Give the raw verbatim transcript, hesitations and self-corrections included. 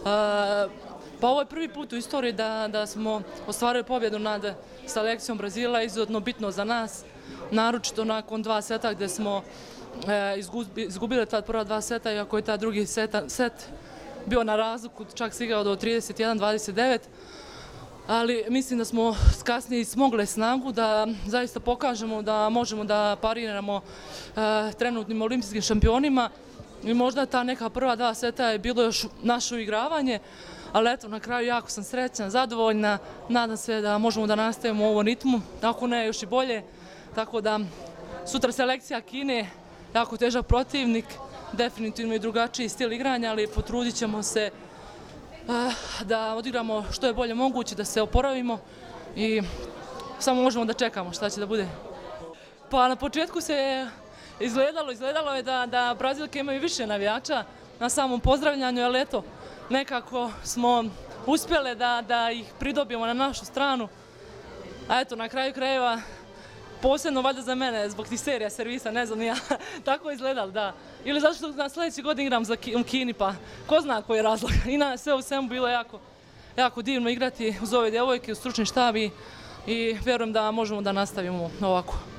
Pa ovo je prvi put u istoriji da, da smo ostvarili pobjedu nad selekcijom Brazila, izuzetno bitno za nas, naročito nakon dva seta gdje smo e, izgubili ta prva dva seta, iako je ta drugi seta, set bio na razliku, čak se igrao do trideset jedan dvadeset devet, ali mislim da smo kasnije smogli snagu da zaista pokažemo da možemo da pariramo e, trenutnim olimpijskim šampionima i možda ta neka prva dva seta je bilo još naše uigravanje, ali eto, na kraju jako sam srećna, zadovoljna, nadam se da možemo da nastavimo u ovom ritmu, ako ne još i bolje, tako da sutra selekcija Kine, jako težak protivnik, definitivno i drugačiji stil igranja, ali potrudit ćemo se da odigramo što je bolje moguće, da se oporavimo i samo možemo da čekamo šta će da bude. Pa na početku se izgledalo, izgledalo je da, da Brazilke imaju više navijača na samom pozdravljanju, ali eto, nekako smo uspjele da, da ih pridobijemo na našu stranu, a eto, na kraju krajeva, posebno valjda za mene, zbog tih serija servisa, ne znam ja, tako je izgledalo, da. Ili zato što na sljedeći godin igram za Ki, u Kini, pa ko zna koji je razlog. I na sve u svemu bilo jako, jako divno igrati uz ove djevojke, u stručni štab i, i vjerujem da možemo da nastavimo ovako.